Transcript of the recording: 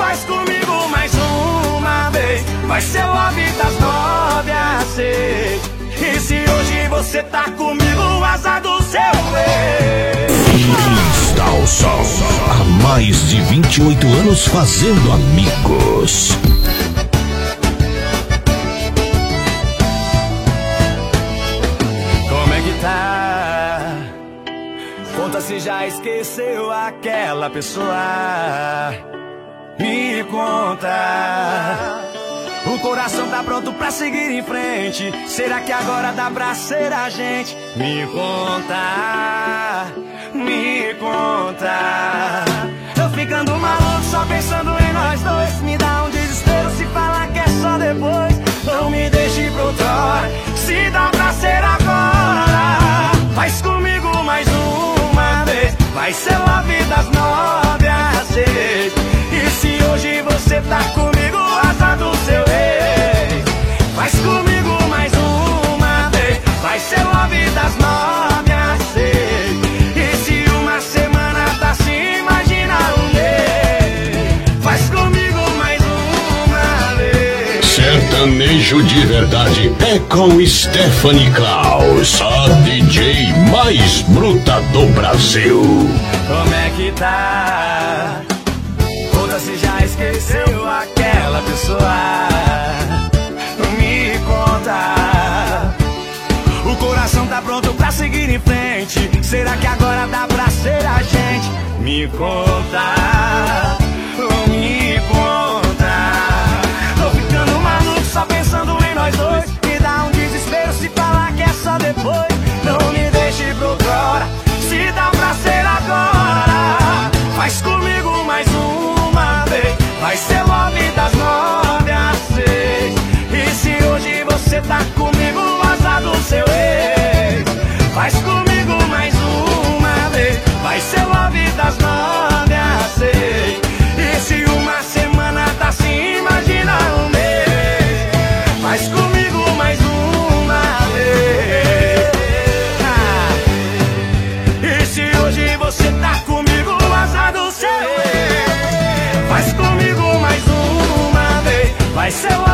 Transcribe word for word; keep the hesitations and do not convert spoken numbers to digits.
faz comigo mais uma vez. Vai ser love das nove às seis. E se hoje você tá comigo, azar do seu ex. Cristal Som, há mais de vinte e oito anos fazendo amigos. Como é que tá? Conta se já esqueceu aquela pessoa. Me conta. O coração tá pronto pra seguir em frente. Será que agora dá pra ser a gente? Me conta, me conta. Tô ficando maluco só pensando em nós dois. Me dá um desespero se falar que é só depois. Não me deixe pra outra hora, se dá pra ser agora. Faz comigo mais uma vez. Vai ser love das nove às seis. E se hoje você tá comigo, azar do seu ex. Faz comigo mais uma vez. Vai ser love das nove às seis. E se uma semana tá assim, imagina um mês. Faz comigo mais uma vez. Sertanejo de verdade é com Stephanie Klaus, a D J mais bruta do Brasil. Como é que tá? Se já esqueceu aquela pessoa. Me conta. O coração tá pronto pra seguir em frente. Será que agora dá pra ser a gente? Me conta. Me conta. Tô ficando maluco só pensando em nós dois. Me dá um desespero se falar que é só depois. Não me deixe pra outra hora, se dá pra ser agora. Faz comigo mais um. Vai ser love das nove às seis. E se hoje você tá comigo, azar do seu ex. Faz comigo mais uma vez. Vai ser love das nove às seis. E se uma semana tá assim, imagina um mês. Faz comigo mais uma vez. Ah. E se hoje você tá comigo, azar do seu ex. Faz comigo mais uma vez. Vai ser